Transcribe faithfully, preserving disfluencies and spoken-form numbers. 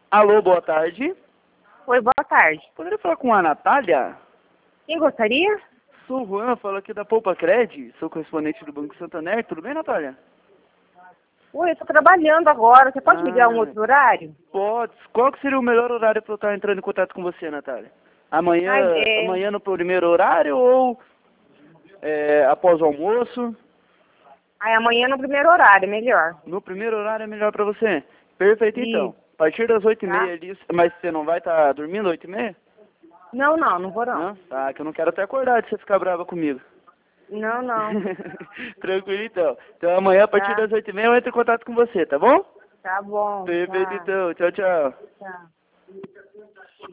Alô, boa tarde. Oi, boa tarde. Poderia falar com a Natália? Quem gostaria? Sou o Juan, falo aqui da Poupa Cred, sou correspondente do Banco Santander. Tudo bem, Natália? Oi, eu tô trabalhando agora. Você pode me ligar um Ah, outro horário? pode. Qual que seria o melhor horário para eu estar entrando em contato com você, Natália? Amanhã, Ai, é... amanhã no primeiro horário ou é, após o almoço? Ai, amanhã no primeiro horário, melhor. No primeiro horário é melhor para você? Perfeito, então. Isso, A partir das oito e meia tá? ali, mas você não vai estar dormindo oito e meia? Não, não, não vou não. Não? Tá, que eu não quero até acordar de você ficar brava comigo. Não, não. Tranquilo, então. Então amanhã, a partir Tá, das oito e meia, eu entro em contato com você, tá bom? tá bom, Perfeito, tá, então. Tchau, tchau. tá.